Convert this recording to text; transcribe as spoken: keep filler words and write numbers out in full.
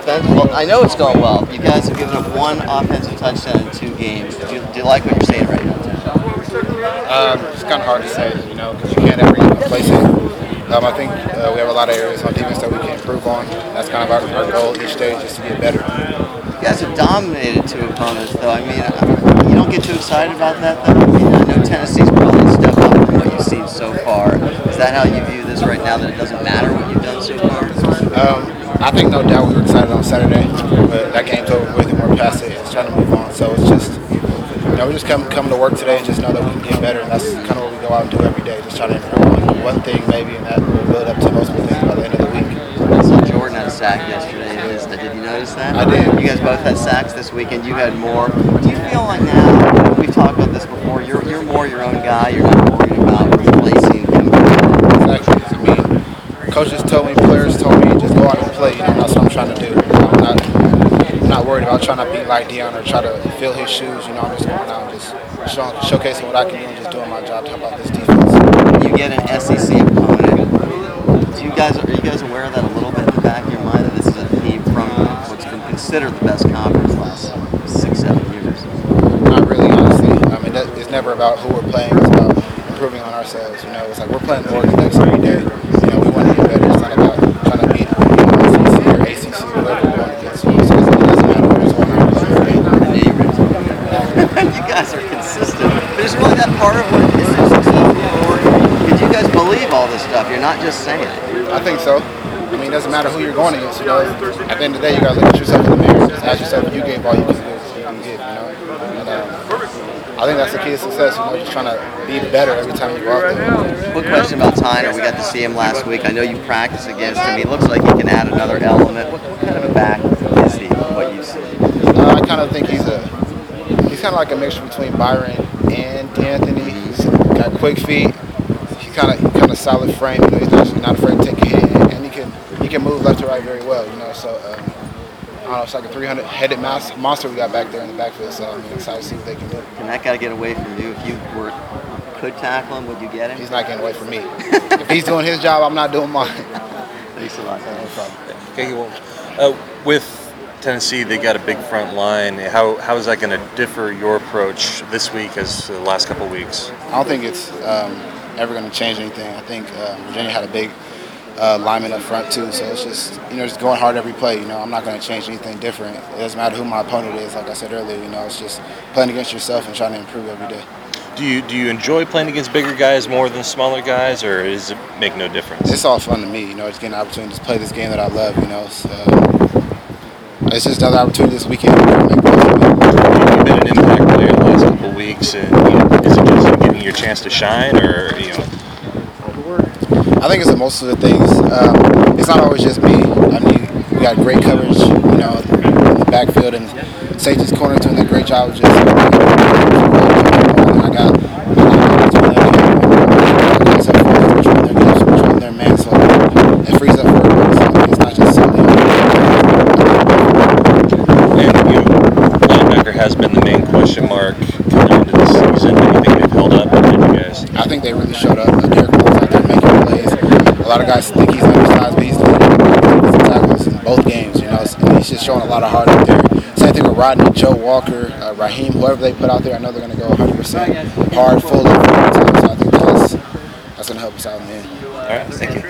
offense? Well, I know it's going well. You guys have given up one offensive touchdown in two games. Do you, do you like what you're seeing right now? Um, it's kind of hard to say, you know, because you can't ever replace it. Um, I think uh, we have a lot of areas on defense that we can improve on. That's kind of our, our goal each day, just to get better. You guys have dominated two opponents, though. I mean, uh, you don't get too excited about that, though? I mean, I know Tennessee's probably a step up from what you've seen so far. Is that how you view this right now, that it doesn't matter what you've done so far? Um, I think no doubt we were excited on Saturday, but that game's over with and we're past it. It's trying to move on. So it's just, you know, we just come come to work today and just know that we can get better. And that's kind of what we go out and do every day, just try to improve on one thing maybe, and that will build up to multiple things by the end of the week. I saw Jordan had a sack yesterday. Is that, did you notice that? I did. You guys both had sacks this weekend. You had more. Do you feel like now, we've talked about this before, you're you're more your own guy. You're not worried about replacing him. Exactly. I mean, coaches told me, players told me, just go out and play. You know, that's what I'm trying to do. I'm not, I'm not worried about trying to be like Deion or try to fill his shoes. You know, I'm just going out and just show, showcasing what I can do and just doing my job. Talk about this defense. You get an S E C opponent. Do you guys are you guys aware of that a little bit in the back of your mind, that this is a team from what's been considered the best conference the last six, seven years? Not really, honestly. I mean, that, it's never about who we're playing. It's about improving on ourselves. You know, it's like we're playing Oregon Ducks every day. You know, we want to get better. It's not about trying to beat S E C or A C C, whoever we're going against. So it doesn't matter who's on our play. You guys are consistent. But is really that part of what is so successful for you? Because you guys believe all this stuff. You're not just saying it. I think so. I mean, it doesn't matter who you're going against. You know, at the end of the day, you got to look at yourself in the mirror. Just ask yourself if you gave all you can do. You can give, you know. And, um, I think that's the key to success. You know, just trying to be better every time you go out there. Quick question about Tyner. We got to see him last week. I know you practiced against him. He looks like he can add another element. What, what kind of a back is he? What you see? Uh, I kind of think he's a he's kind of like a mixture between Byron and D'Anthony. He's got quick feet. He's kind of kind of solid frame. You know, he's not, not afraid to take a hit, and he can he can move left to right very well. You know, so. Um, I don't know, it's like a three hundred headed monster we got back there in the backfield, so I'm excited to see what they can do. Can that guy get away from you? If you were could tackle him, would you get him? He's not getting away from me. If he's doing his job, I'm not doing mine. Thanks a lot. No problem. Okay, well, uh, with Tennessee, they got a big front line. How how is that going to differ your approach this week as the last couple of weeks? I don't think it's um, ever going to change anything. I think uh, Virginia had a big Uh, lineman up front too, so it's just, you know, just going hard every play. You know, I'm not going to change anything different. It doesn't matter who my opponent is. Like I said earlier, you know, it's just playing against yourself and trying to improve every day. Do you do you enjoy playing against bigger guys more than smaller guys, or does it make no difference? It's all fun to me, you know. It's getting an opportunity to play this game that I love, you know. So, it's just another opportunity this weekend to make both of them. You've been an impact player the last couple of weeks, and you know, is it just giving you a chance to shine, or you know? I think it's a most of the things. Um, it's not always just me. I mean, we got great coverage, you know, in the backfield, and safety's corner doing a great job of just. I got. Their man, so it frees up for everybody. So it's not just solely. And you know, linebacker has been the main question mark coming into the season. Do you think they've held up? Or did you guys? I think they really showed up. Derek Moore's out there making plays. A lot of guys think he's undersized, but he's leading tackles in both games. You know, he's just showing a lot of heart out there. Same thing with Rodney, Joe Walker, uh, Raheem, whoever they put out there. I know they're going to go one hundred percent hard, full of time. So I think that's that's going to help us out in the end. All right, thank you.